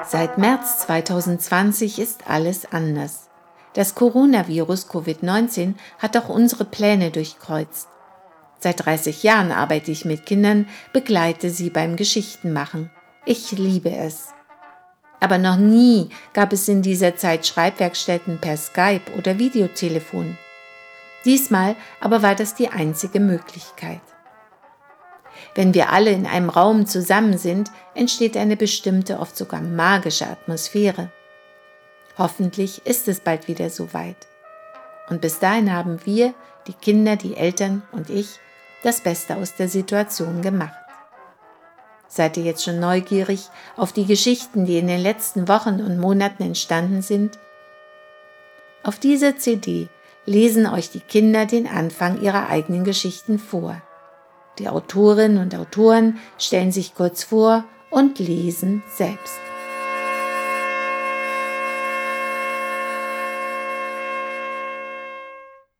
Seit März 2020 ist alles anders. Das Coronavirus Covid-19 hat auch unsere Pläne durchkreuzt. Seit 30 Jahren arbeite ich mit Kindern, begleite sie beim Geschichtenmachen. Ich liebe es. Aber noch nie gab es in dieser Zeit Schreibwerkstätten per Skype oder Videotelefon. Diesmal aber war das die einzige Möglichkeit. Wenn wir alle in einem Raum zusammen sind, entsteht eine bestimmte, oft sogar magische Atmosphäre. Hoffentlich ist es bald wieder soweit. Und bis dahin haben wir, die Kinder, die Eltern und ich, das Beste aus der Situation gemacht. Seid ihr jetzt schon neugierig auf die Geschichten, die in den letzten Wochen und Monaten entstanden sind? Auf dieser CD lesen euch die Kinder den Anfang ihrer eigenen Geschichten vor. Die Autorinnen und Autoren stellen sich kurz vor und lesen selbst.